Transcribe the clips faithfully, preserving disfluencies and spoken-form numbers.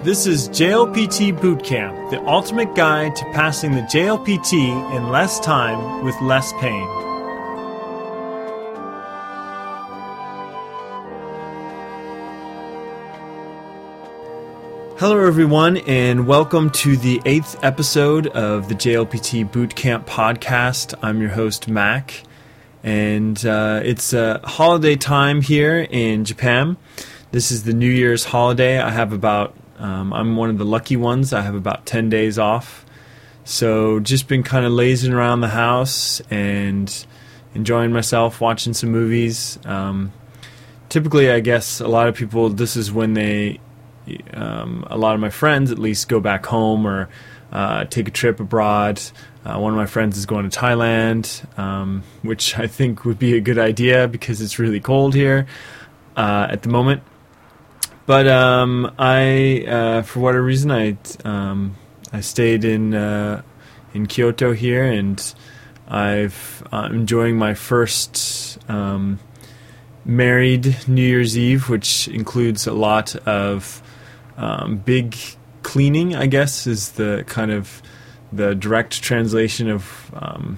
This is J L P T Bootcamp, the ultimate guide to passing the J L P T in less time with less pain. Hello everyone, and welcome to the eighth episode of the J L P T Bootcamp podcast. I'm your host, Mac, and uh, it's a uh, holiday time here in Japan. This is the New Year's holiday. I have about Um, I'm one of the lucky ones. I have about ten days off. So just been kind of lazing around the house and enjoying myself, watching some movies. Um, typically, I guess a lot of people, this is when they, um, a lot of my friends at least go back home or uh, take a trip abroad. Uh, one of my friends is going to Thailand, um, which I think would be a good idea because it's really cold here uh, at the moment. But um, I, uh, for whatever reason, I um, I stayed in uh, in Kyoto here, and I've I'm enjoying my first um, married New Year's Eve, which includes a lot of um, big cleaning. I guess is the kind of the direct translation of um,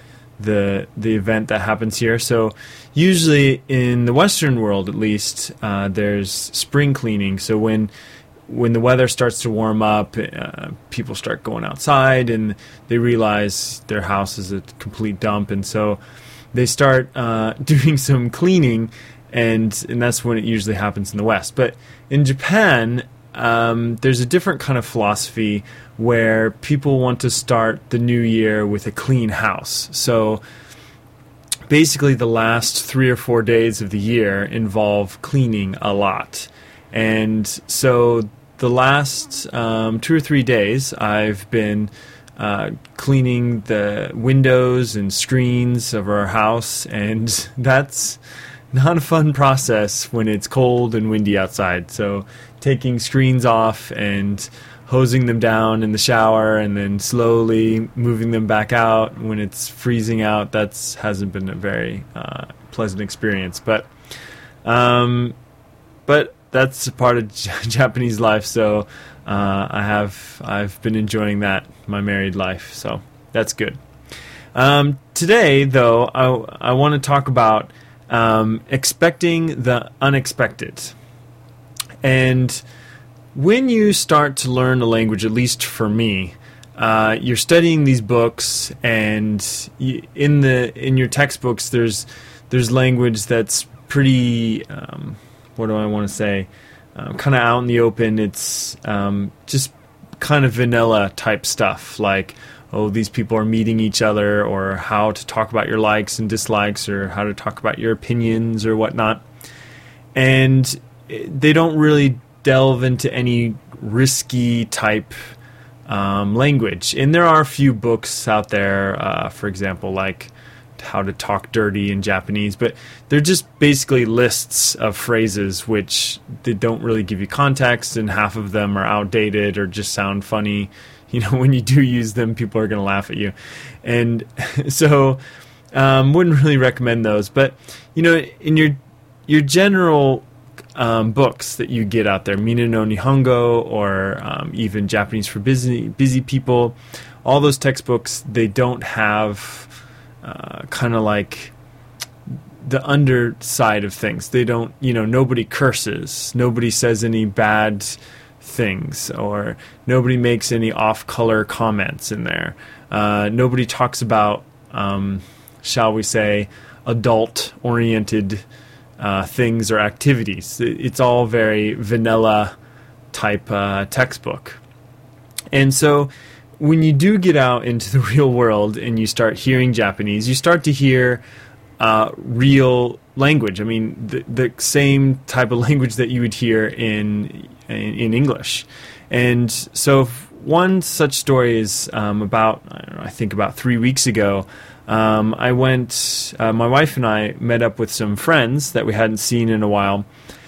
the the event that happens here. So usually in the Western world, at least, uh, there's spring cleaning. So when when the weather starts to warm up, uh, people start going outside and they realize their house is a complete dump, and so they start uh, doing some cleaning, and and that's when it usually happens in the West. But in Japan, um, there's a different kind of philosophy where people want to start the new year with a clean house. So basically the last three or four days of the year involve cleaning a lot. And so the last um, two or three days I've been uh, cleaning the windows and screens of our house, and that's not a fun process when it's cold and windy outside. So taking screens off and hosing them down in the shower and then slowly moving them back out when it's freezing out, that's hasn't been a very uh, pleasant experience. But um, but that's a part of J- Japanese life, so uh, I have I've been enjoying that, my married life, so that's good. Um, today, though, I, I want to talk about um, expecting the unexpected. And when you start to learn a language, at least for me, uh, you're studying these books, and you, in the in your textbooks, there's there's language that's pretty, um, what do I want to say, uh, kind of out in the open. It's um, just kind of vanilla type stuff, like, oh, these people are meeting each other, or how to talk about your likes and dislikes, or how to talk about your opinions or whatnot. And they don't really delve into any risky type um, language. And there are a few books out there, uh, for example, like How to Talk Dirty in Japanese, but they're just basically lists of phrases which they don't really give you context, and half of them are outdated or just sound funny. You know, when you do use them, people are going to laugh at you. And so um, wouldn't really recommend those. But, you know, in your your general Um, books that you get out there, Mina no Nihongo, or um, even Japanese for busy busy people, all those textbooks, they don't have uh, kind of like the underside of things. They don't, you know, nobody curses, nobody says any bad things, or nobody makes any off-color comments in there. Uh, nobody talks about, um, shall we say, adult-oriented Uh, things or activities. It's all very vanilla type uh, textbook. And so when you do get out into the real world and you start hearing Japanese, you start to hear uh, real language. I mean, the, the same type of language that you would hear in in, in English. And so one such story is um, about, I don't know, I think about three weeks ago, Um, I went, uh, my wife and I met up with some friends that we hadn't seen in a while,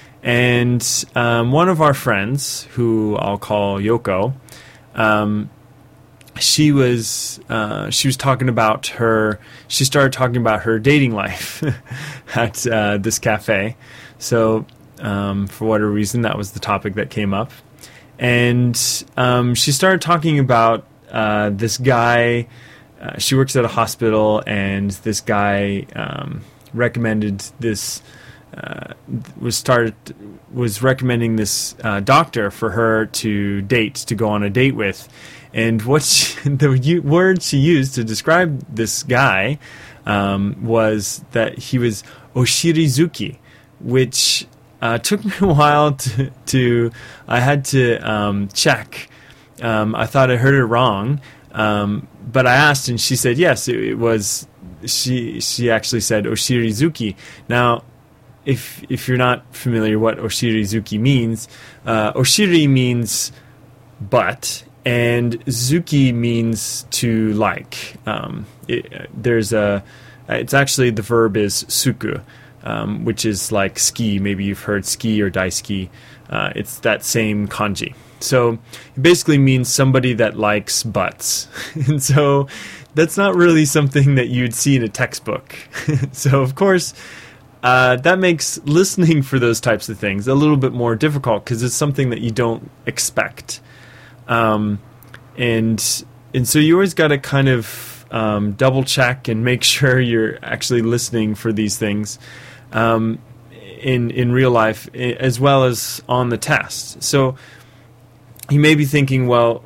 and um, one of our friends, who I'll call Yoko, um, she was uh, she was talking about her, she started talking about her dating life at uh, this cafe. So um, for whatever reason, that was the topic that came up. and um, she started talking about uh, this guy. Uh, she works at a hospital, and this guy um, recommended this. Uh, was started was recommending this uh, doctor for her to date to go on a date with, and what she, the u- word she used to describe this guy um, was that he was Oshirizuki, which uh, took me a while to, to I had to um, check. Um, I thought I heard it wrong, um, but I asked, and she said yes. It, it was she. She actually said Oshirizuki. Now, if if you're not familiar what Oshirizuki means, uh, Oshiri means butt, and Zuki means to like. Um, it, there's a. It's actually the verb is suku, um, which is like ski. Maybe you've heard ski or daisuki. Uh, it's that same kanji. So it basically means somebody that likes butts. And so that's not really something that you'd see in a textbook. So, of course, uh, that makes listening for those types of things a little bit more difficult because it's something that you don't expect. Um, and and so you always got to kind of um, double check and make sure you're actually listening for these things um, in, in real life as well as on the test. So you may be thinking, well,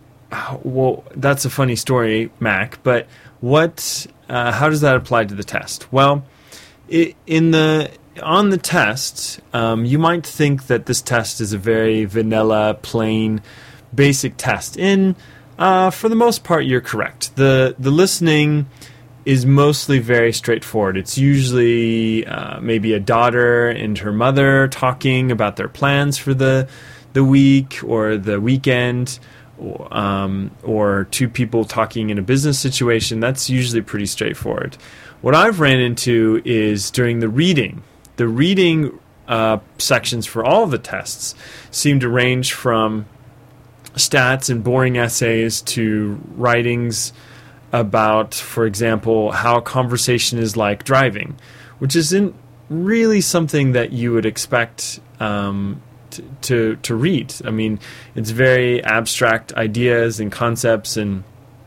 well, that's a funny story, Mac, but what? Uh, how does that apply to the test? Well, it, in the on the test, um, you might think that this test is a very vanilla, plain, basic test. And uh, for the most part, you're correct. the The listening is mostly very straightforward. It's usually uh, maybe a daughter and her mother talking about their plans for the the week or the weekend, or, um, or two people talking in a business situation. That's usually pretty straightforward. What I've ran into is during the reading. The reading uh, sections for all of the tests seem to range from stats and boring essays to writings about, for example, how a conversation is like driving, which isn't really something that you would expect um, to, to to read. I mean, it's very abstract ideas and concepts, and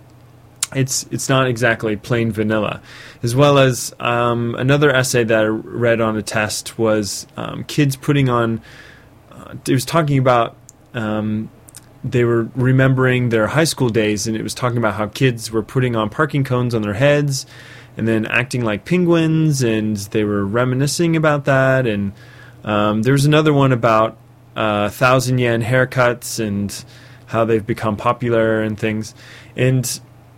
it's it's not exactly plain vanilla. As well as um, another essay that I read on a test was um, kids putting on. Uh, it was talking about. Um, They were remembering their high school days, and it was talking about how kids were putting on parking cones on their heads and then acting like penguins, and they were reminiscing about that. And um, there was another one about uh, thousand yen haircuts and how they've become popular and things. And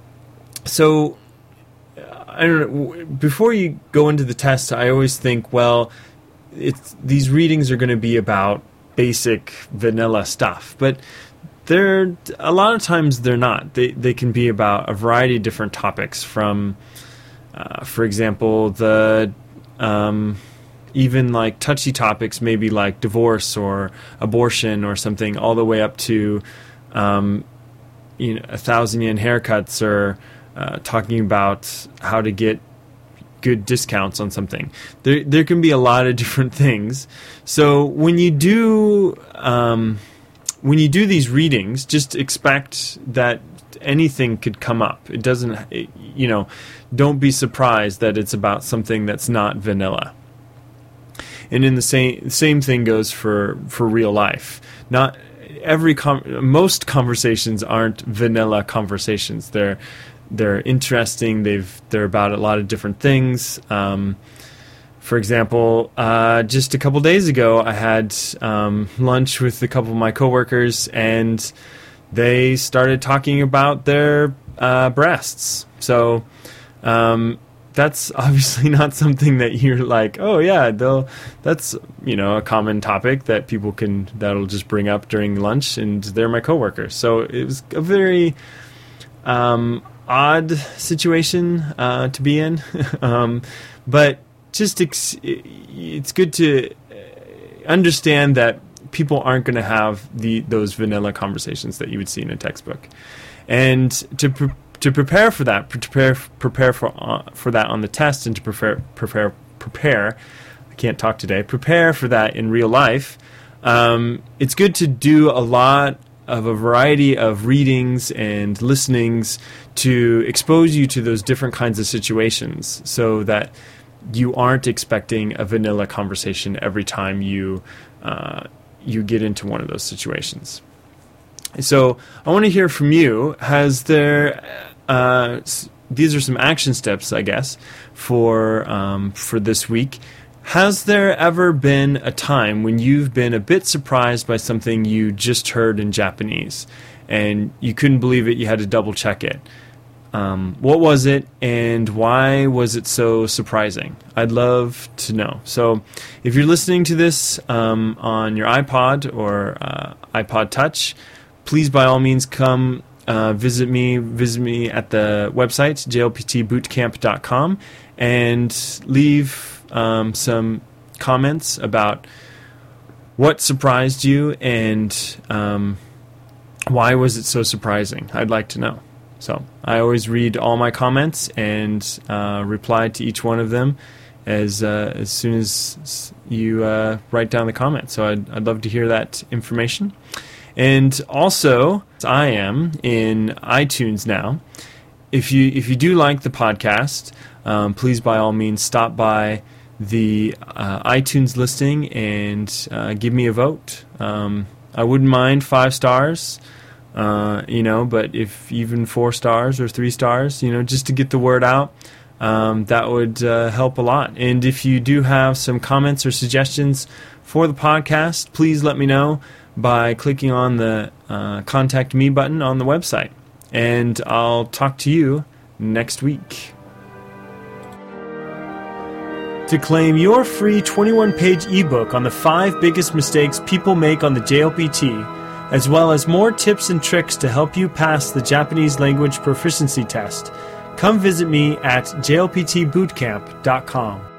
so, I don't know, before you go into the test, I always think, well, it's, these readings are going to be about basic vanilla stuff. But They're a lot of times they're not. They they can be about a variety of different topics. From, uh, for example, the um, even like touchy topics, maybe like divorce or abortion or something, all the way up to um, you know a thousand yen haircuts or uh, talking about how to get good discounts on something. There there can be a lot of different things. So when you do. Um, When you do these readings, just expect that anything could come up. It doesn't, it, you know, don't be surprised that it's about something that's not vanilla. And in the same same thing goes for, for real life. Not every com- most conversations aren't vanilla conversations. They're they're interesting. They've they're about a lot of different things. Um, For example, uh, just a couple days ago, I had um, lunch with a couple of my coworkers, and they started talking about their uh, breasts. So um, that's obviously not something that you're like, oh yeah, they'll. That's you know a common topic that people can that'll just bring up during lunch, and they're my coworkers. So it was a very um, odd situation uh, to be in, um, but. Just ex- it's good to understand that people aren't going to have the those vanilla conversations that you would see in a textbook, and to pre- to prepare for that, prepare prepare for uh, for that on the test, and to prepare prepare prepare. I can't talk today. Prepare for that in real life. Um, it's good to do a lot of a variety of readings and listenings to expose you to those different kinds of situations so that you aren't expecting a vanilla conversation every time you uh, you get into one of those situations. So I want to hear from you. Has there... Uh, these are some action steps, I guess, for um, for this week. Has there ever been a time when you've been a bit surprised by something you just heard in Japanese and you couldn't believe it, you had to double check it? Um, what was it and why was it so surprising? I'd love to know. So if you're listening to this um, on your iPod or uh, iPod Touch, please by all means come Uh, visit me, visit me at the website, j l p t boot camp dot com, and leave um, some comments about what surprised you and um, why was it so surprising. I'd like to know. So I always read all my comments and uh, reply to each one of them as uh, as soon as you uh, write down the comment. So I'd, I'd love to hear that information. And also, I am in iTunes now. If you if you do like the podcast, um, please by all means stop by the uh, iTunes listing and uh, give me a vote. Um, I wouldn't mind five stars, uh, you know, but if even four stars or three stars, you know, just to get the word out, um, that would uh, help a lot. And if you do have some comments or suggestions for the podcast, please let me know by clicking on the uh, Contact Me button on the website. And I'll talk to you next week. To claim your free twenty-one page ebook on the five biggest mistakes people make on the J L P T, as well as more tips and tricks to help you pass the Japanese language proficiency test, come visit me at j l p t boot camp dot com.